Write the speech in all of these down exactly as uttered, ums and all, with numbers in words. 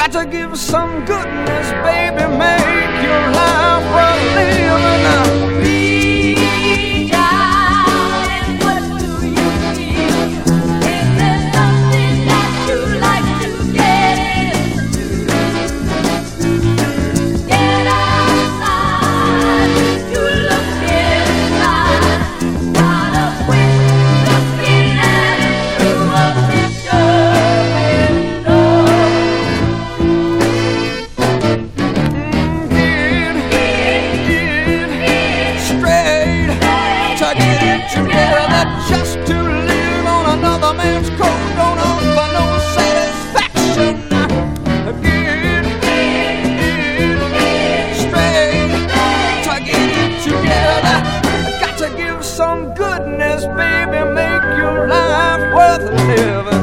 got to give some goodness, baby, make your life worth living. Reach out and what do you feel? Is there something that you like to get into? Get outside to look inside. Got a quick looking at it through a picture window. Together just to live on another man's coat don't offer no satisfaction. Get it straight to get it together. Got to give some goodness, baby, make your life worth living.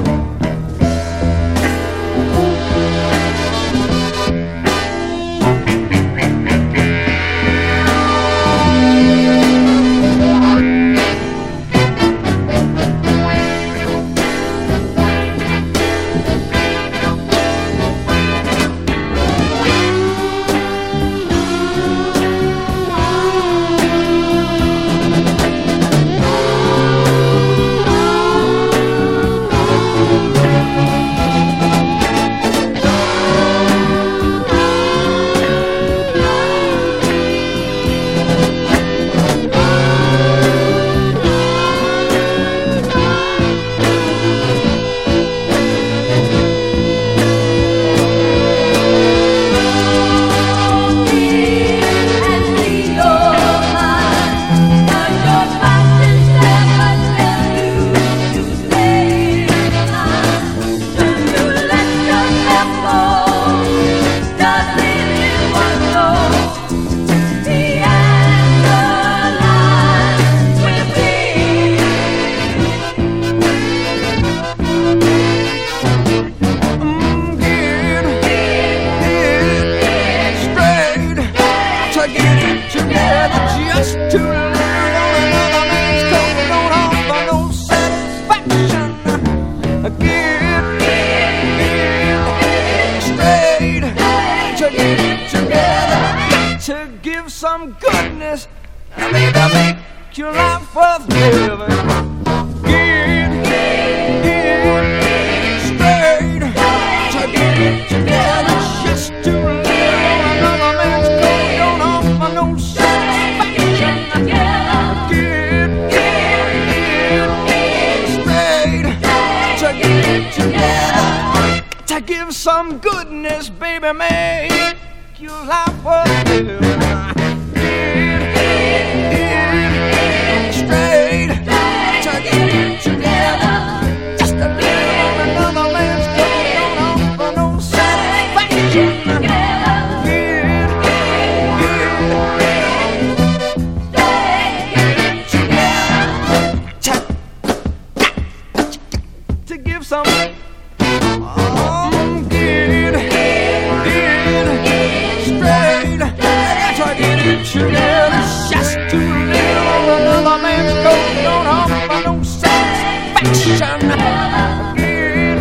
To give some goodness, baby, make your life worth living. Get it straight, to get it together, just to live on another man's coat don't offer no satisfaction. Get it straight, to get it together, to give some goodness, baby, make your life worth living. Get it straight, to get it together, just to live on another man's coat don't offer no satisfaction. Get it together, to, to give some. Oh, get it. Together just to live on another man's coat don't offer no satisfaction. Get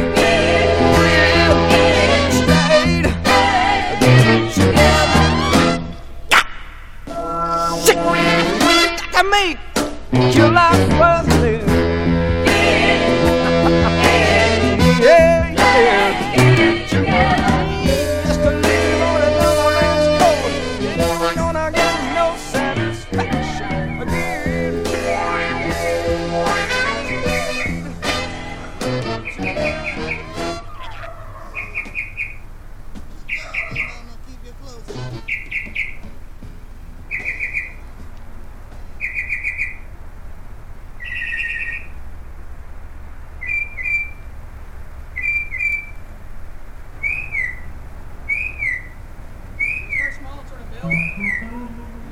it straight, get it together. Got to make your life worth living. Yeah, yeah. Just to live on another man's coat, you're gonna get no satisfaction again. Start small, sort of build.